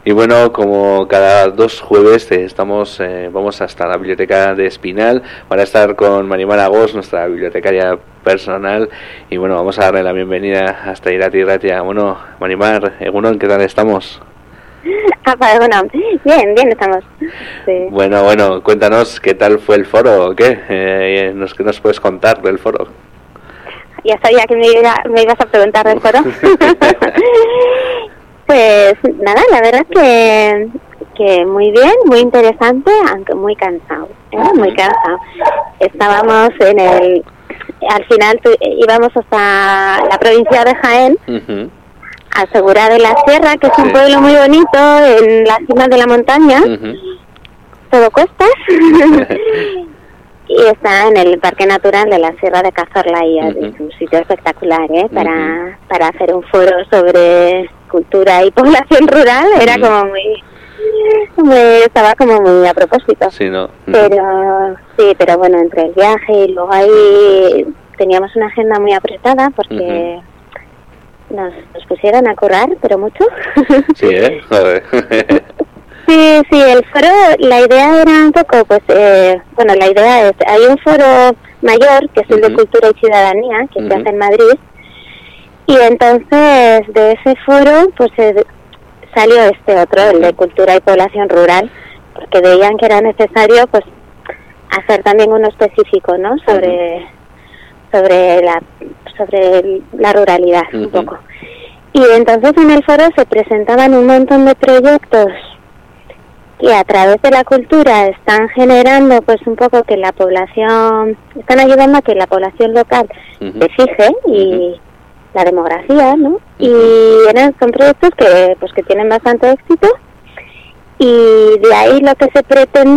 Y bueno, como cada 2 jueves vamos hasta la biblioteca de Espinal para estar con Marimar Agós, nuestra bibliotecaria personal, y bueno, vamos a darle la bienvenida hasta Irati Ratia. Bueno, Marimar, Egunon, ¿qué tal estamos? Bueno, bien estamos. Sí. Bueno, cuéntanos qué tal fue el foro, ¿o qué? ¿Qué nos puedes contar del foro? Ya sabía que me ibas a preguntar del foro. Pues nada, la verdad es que muy bien, muy interesante, aunque muy cansado, muy cansado. Estábamos al final íbamos hasta la provincia de Jaén, a Segura de la Sierra, que es un pueblo muy bonito en la cima de la montaña, todo cuestas, y está en el Parque Natural de la Sierra de Cazorla, y es un sitio espectacular, para hacer un foro sobre cultura y población rural. Era como estaba como muy a propósito. Sí, ¿no? Pero bueno, entre el viaje y luego ahí teníamos una agenda muy apretada porque nos pusieron a currar, pero mucho. Sí, joder. Sí, el foro, la idea era un poco, la idea es, hay un foro mayor, que es el de Cultura y Ciudadanía, que se hace en Madrid, y entonces de ese foro, pues salió este otro, el de Cultura y Población Rural, porque veían que era necesario, pues, hacer también uno específico, ¿no?, sobre la ruralidad, un poco. Y entonces en el foro se presentaban un montón de proyectos que a través de la cultura están generando, pues, un poco que la población, están ayudando a que la población local se fije y la demografía, ¿no? Y son proyectos que tienen bastante éxito, y de ahí lo que se pretende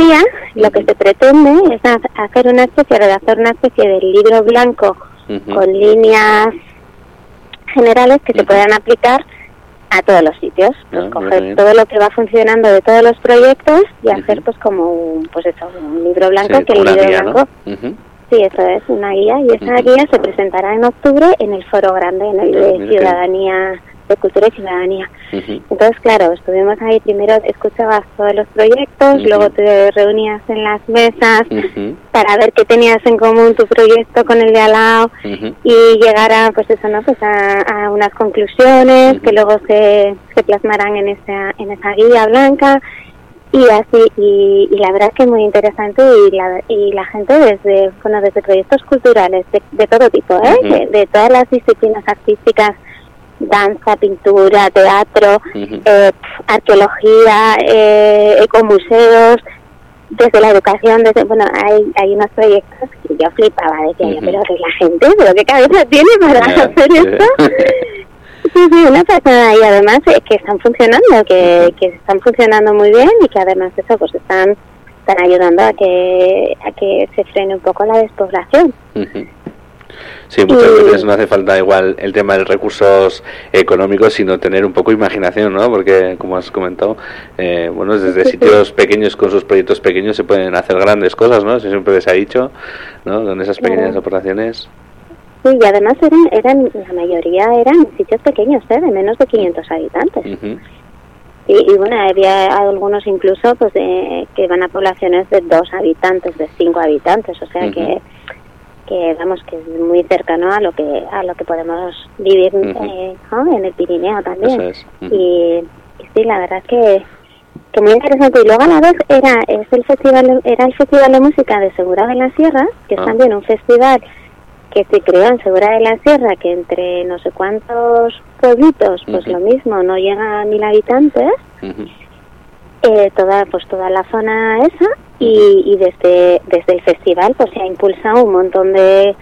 es hacer una especie de libro blanco con líneas generales que se puedan aplicar a todos los sitios, pues coger todo lo que va funcionando de todos los proyectos y hacer pues como un libro blanco, que el libro guía, blanco, ¿no? Sí, eso es una guía, y esa guía se presentará en octubre en el foro grande, en el de Ciudadanía, de Cultura y Ciudadanía. Entonces, claro, estuvimos ahí, primero escuchabas todos los proyectos, luego te reunías en las mesas para ver qué tenías en común tu proyecto con el de al lado, y llegar a, pues eso, ¿no?, pues a unas conclusiones que luego se plasmarán en esa guía blanca, y así, y la verdad es que es muy interesante, y la gente desde proyectos culturales de todo tipo, de todas las disciplinas artísticas, danza, pintura, teatro, arqueología, ecomuseos, desde la educación, hay unos proyectos que yo flipaba, decía yo, pero la gente, ¿pero qué cabeza tiene para hacer esto? Sí, una persona, y además que están funcionando, que están funcionando muy bien, y que además eso, pues están ayudando a que se frene un poco la despoblación. Sí, muchas veces no hace falta igual el tema de recursos económicos, sino tener un poco de imaginación, ¿no? Porque, como has comentado, desde sitios pequeños, con sus proyectos pequeños, se pueden hacer grandes cosas, ¿no? Eso siempre les ha dicho, ¿no? Con esas pequeñas aportaciones. Sí, y además la mayoría eran sitios pequeños, de menos de 500 habitantes. Y bueno, había algunos incluso pues que van a poblaciones de 2 habitantes, de 5 habitantes, o sea que vamos, que es muy cercano a lo que podemos vivir en el Pirineo también. Eso es. Y sí, la verdad es que muy interesante. Y luego a la vez era el festival de música de Segura de la Sierra, que es también un festival que se creó en Segura de la Sierra, que entre no sé cuántos pueblitos, pues lo mismo, no llega a 1000 habitantes, toda la zona esa, y desde el festival pues se ha impulsado un montón de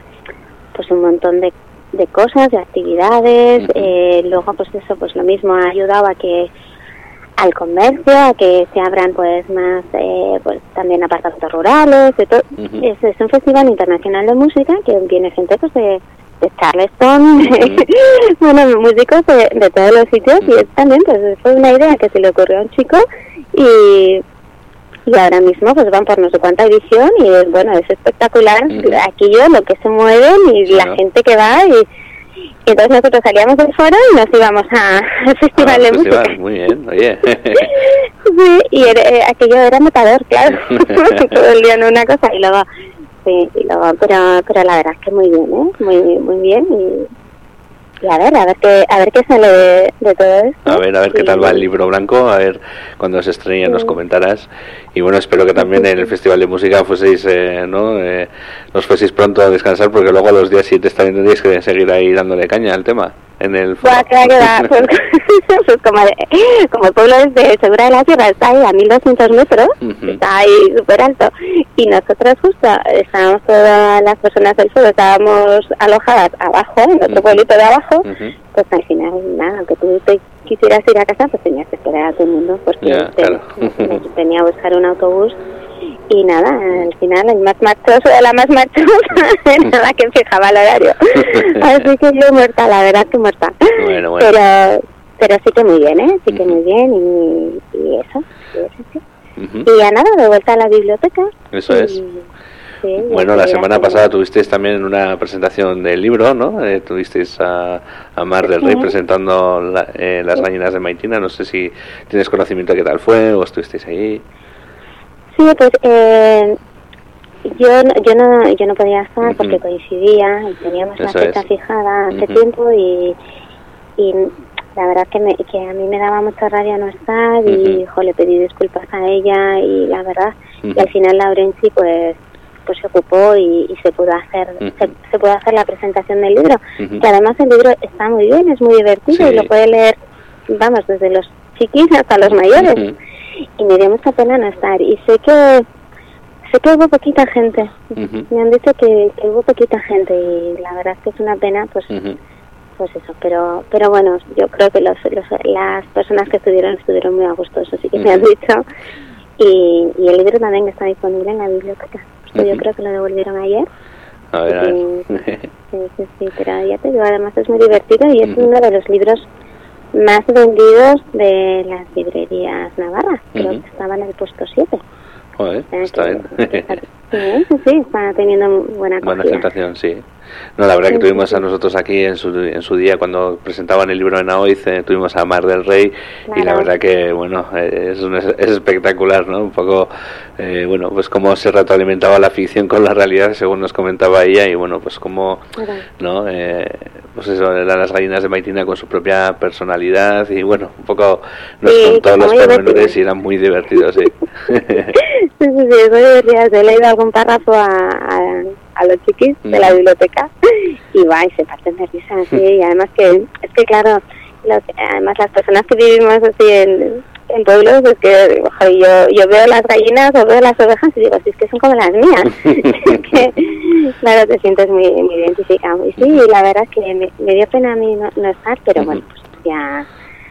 cosas, de actividades, luego pues eso, pues lo mismo ha ayudado al comercio, a que se abran pues más pues también apartamentos rurales, de todo. Es un festival internacional de música que viene gente pues de Charleston, músicos de todos los sitios, y también pues fue una idea que se le ocurrió a un chico, y ahora mismo pues van por no sé cuánta edición, y es espectacular aquello, lo que se mueven, y la gente que va, Y entonces nosotros salíamos del foro y nos íbamos al festival de música. Muy bien, oye. Sí, y aquello era matador, claro. Todo el día en una cosa y luego, sí, pero la verdad es que muy bien, muy bien y a ver qué sale de todo esto. A ver qué tal va el libro blanco, a ver cuando se estrene nos comentarás. Y bueno, espero que también en el Festival de Música fueseis, os fueseis pronto a descansar, porque luego a los días siguientes también tendréis que seguir ahí dándole caña al tema. En el pues como el pueblo de Segura de la Sierra está ahí a 1200 metros, está ahí súper alto, y nosotros justo estábamos, todas las personas del foro estábamos alojadas abajo, en otro pueblito de abajo, pues al final nada, aunque tú te quisieras ir a casa, pues tenías que esperar a todo el mundo, porque tenía que buscar un autobús. Y nada, al final el más marchoso de la más marchosa era la que fijaba el horario. Así que yo muerta, la verdad que muerta. Bueno. Pero sí que muy bien, sí que muy bien y eso sí. Y ya nada, de vuelta a la biblioteca. Eso es. Sí, bueno, la semana pasada tuvisteis también una presentación del libro, ¿no? Tuvisteis a Mar del Rey presentando Las gallinas de Maitina. No sé si tienes conocimiento de qué tal fue o estuvisteis ahí. Sí, pues yo no podía estar porque coincidía y teníamos la fecha fijada hace tiempo y la verdad que a mí me daba mucha rabia no estar y le pedí disculpas a ella y la verdad y al final Laurenci pues se ocupó y se pudo hacer se pudo hacer la presentación del libro, que además el libro está muy bien, es muy divertido y lo puede leer, vamos, desde los chiquis hasta los mayores. Y me dio mucha pena no estar y sé que hubo poquita gente, me han dicho que hubo poquita gente y la verdad es que es una pena pues eso, pero bueno, yo creo que las personas que estuvieron muy a gusto, eso sí que me han dicho y el libro también está disponible en la biblioteca, yo creo que lo devolvieron ayer. A ver. Sí, pero ya te digo, además es muy divertido y es uno de los libros más vendidos de las librerías navarras, creo que estaba en el puesto 7. Joder, está bien. Sí, está teniendo buena aceptación, sí. No, la verdad que tuvimos a nosotros aquí en su día cuando presentaban el libro en Aoiz, tuvimos a Mar del Rey y la verdad que bueno, es espectacular, ¿no? Un poco pues cómo se retroalimentaba la ficción con la realidad, según nos comentaba ella, y bueno, pues como no pues eso, eran las gallinas de Maitina con su propia personalidad y bueno, un poco nos contó los pormenores y eran muy divertidos, sí. Sí, es muy divertido. He leído algún párrafo a los chiquis de la biblioteca y se parten de risa, sí, y además que claro, además las personas que vivimos así en pueblos, es que yo veo las gallinas o veo las ovejas y digo, si es que son como las mías. Que, claro, te sientes muy identificado. Y sí, la verdad es que me dio pena a mí no estar, pero bueno, pues ya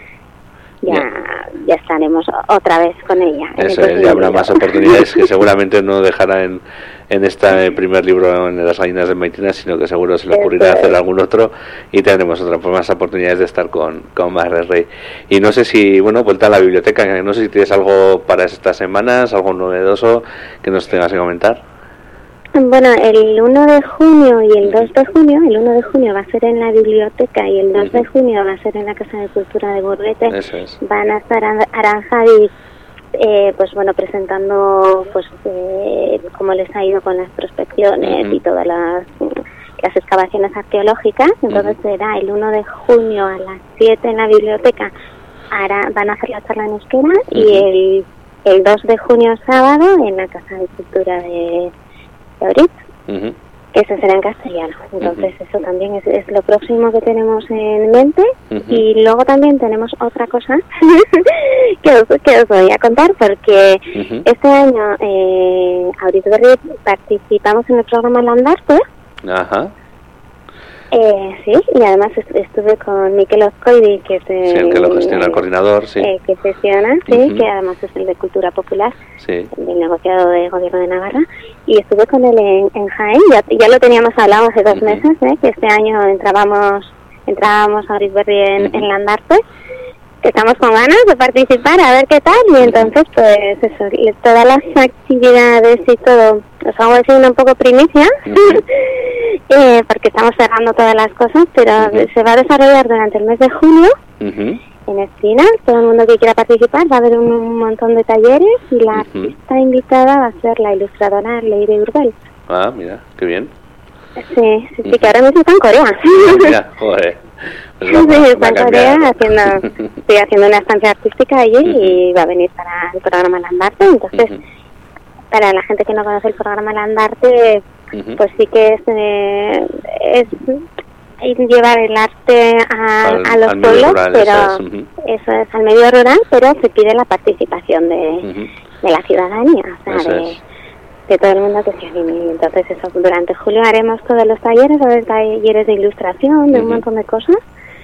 estaremos otra vez con ella. Eso es, ya habrá más oportunidades que seguramente no dejará en este primer libro en Las gallinas de Maitina, sino que seguro se le ocurrirá hacer algún otro y tendremos más oportunidades de estar con Mar del Rey. Y no sé si, vuelta a la biblioteca, no sé si tienes algo para estas semanas, algo novedoso que nos tengas que comentar. Bueno, el 1 de junio y el 2 de junio, el 1 de junio va a ser en la biblioteca y el 2 de junio va a ser en la Casa de Cultura de Burguete. Eso es. Van a estar Aranjadi, presentando cómo les ha ido con las prospecciones y todas las excavaciones arqueológicas. Entonces será el 1 de junio a las 7 en la biblioteca. Van a hacer la charla en euskera y el 2 de junio sábado en la Casa de Cultura de Oritz, eso será en castellano. Entonces eso también es lo próximo que tenemos en mente. Y luego también tenemos otra cosa que os voy a contar, porque este año Oritz Berri participamos en el programa Landarte. Sí, y además estuve con Mikel Ozkoidi, que es el que lo gestiona el coordinador, que gestiona, que además es el de Cultura Popular, del negociado de Gobierno de Navarra, y estuve con él en Jaén. Ya lo teníamos hablado hace 2 meses, que este año entrábamos a Oritz Berri en Landarte, estamos con ganas de participar, a ver qué tal, y entonces pues eso, todas las actividades y todo, os hago decir un poco primicia, porque estamos cerrando todas las cosas, pero se va a desarrollar durante el mes de junio, en Espinas. Todo el mundo que quiera participar, va a haber un montón de talleres, y la artista invitada va a ser la ilustradora Leire Urbel. Ah, mira, qué bien. Sí, que ahora mismo está en Corea. Mira, joder. Pues sí, está en Corea estoy haciendo una estancia artística allí y va a venir para el programa Landarte. Entonces, para la gente que no conoce el programa Landarte, pues sí que es llevar el arte a los pueblos, rural, pero eso es al medio rural, pero se pide la participación de la ciudadanía, o sea, de todo el mundo que se anime. Entonces eso, durante julio haremos todos los talleres, va a haber talleres de ilustración, de un montón de cosas,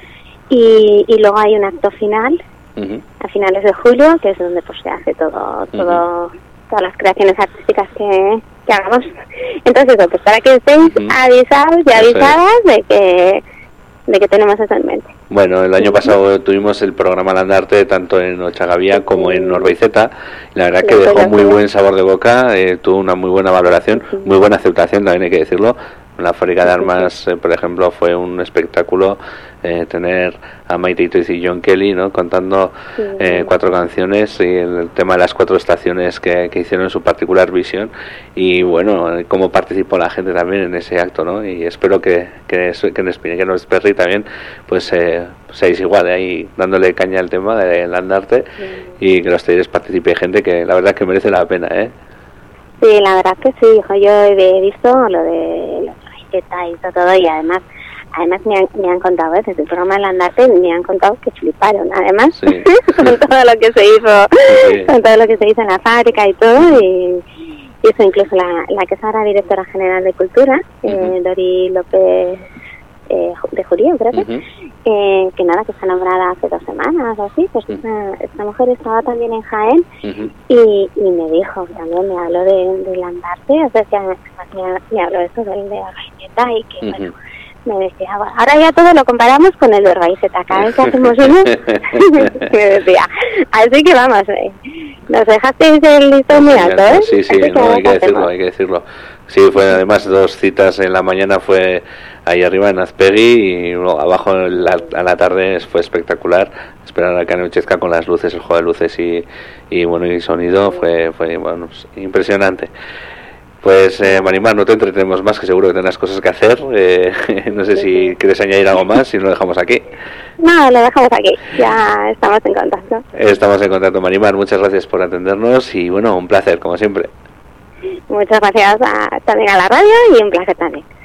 y luego hay un acto final a finales de julio, que es donde pues se hace todas las creaciones artísticas que hagamos. Entonces eso, pues para que estéis avisados y avisadas de que tenemos eso en mente. Bueno, el año pasado tuvimos el programa Landarte tanto en Ochagavía como en Norbeizeta. La verdad que dejó muy buen sabor de boca, tuvo una muy buena valoración, muy buena aceptación, también hay que decirlo. La Fábrica de Armas, por ejemplo, fue un espectáculo tener a Maite Itoiz y John Kelly, ¿no?, contando 4 canciones y el tema de las 4 estaciones que hicieron en su particular visión, y bueno, cómo participó la gente también en ese acto, ¿no? Y espero que en Espina, que en Esperri también pues seáis igual, ahí dándole caña al tema del Landarte, y que los talleres participe gente que la verdad que merece la pena, ¿eh? Sí, la verdad que sí, hijo. Yo he visto lo de los recetas y todo, y además me han contado, desde el programa del Landarte me han contado que fliparon, además, con todo lo que se hizo, con todo lo que se hizo en la fábrica y todo, y eso incluso la que es ahora directora general de Cultura, Dori López de Jurío, creo que nada, que está nombrada hace 2 semanas o así, pues esta mujer estaba también en Jaén y me dijo, también me habló de Landarte, o sea, que me habló eso de Orgaizeta, y que bueno, me decía, ahora ya todo lo comparamos con el de Orgaizeta, cada vez que hacemos uno, me decía, así que vamos, nos dejasteis el listón muy alto, ¿eh? Sí, no, hay que decirlo. Sí, fue además 2 citas en la mañana, fue ahí arriba en Azpegui, y luego abajo a la tarde fue espectacular. Esperar a que anochezca con las luces, el juego de luces y bueno, y sonido fue bueno, impresionante. Pues Marimar, no te entretenemos más, que seguro que tendrás cosas que hacer. No sé si quieres añadir algo más, si no lo dejamos aquí. No, lo dejamos aquí, ya estamos en contacto. Estamos en contacto, Marimar, muchas gracias por atendernos y bueno, un placer, como siempre. Muchas gracias también a la radio, y un placer también.